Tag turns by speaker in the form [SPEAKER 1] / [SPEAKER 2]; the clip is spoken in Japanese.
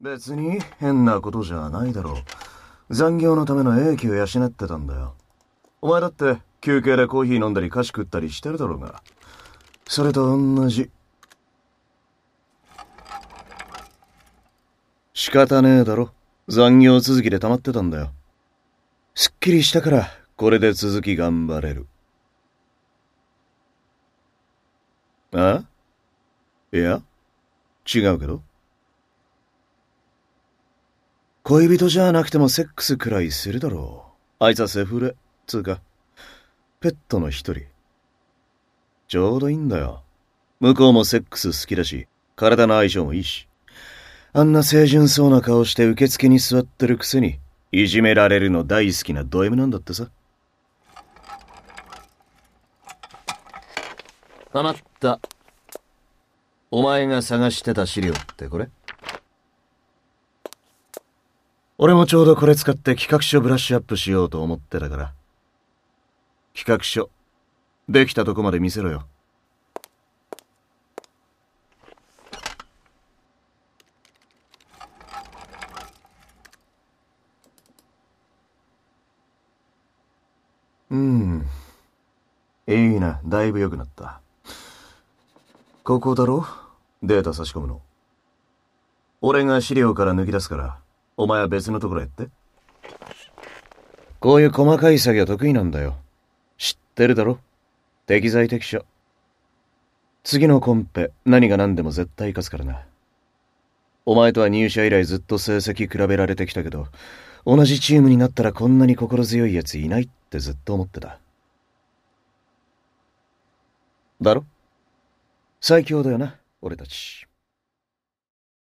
[SPEAKER 1] 別に変なことじゃないだろう。残業のための英気を養ってたんだよ。お前だって休憩でコーヒー飲んだり菓子食ったりしてるだろうが。それと同じ。仕方ねえだろ。残業続きで溜まってたんだよ。すっきりしたからこれで続き頑張れる。あ？いや、違うけど。恋人じゃなくてもセックスくらいするだろう。あいつはセフレ、つうか、ペットの一人。ちょうどいいんだよ。向こうもセックス好きだし、体の相性もいいし。あんな清純そうな顔して受付に座ってるくせに、いじめられるの大好きなド M なんだってさ。たまった。お前が探してた資料ってこれ？俺もちょうどこれ使って企画書ブラッシュアップしようと思ってたから。企画書、できたとこまで見せろよ。いいな、だいぶ良くなった。ここだろ？データ差し込むの。俺が資料から抜き出すから、お前は別のところやって。こういう細かい作業得意なんだよ。知ってるだろ？適材適所。次のコンペ、何が何でも絶対勝つからな。お前とは入社以来ずっと成績比べられてきたけど、同じチームになったらこんなに心強い奴いないってずっと思ってた。だろ？最強だよな、俺たち。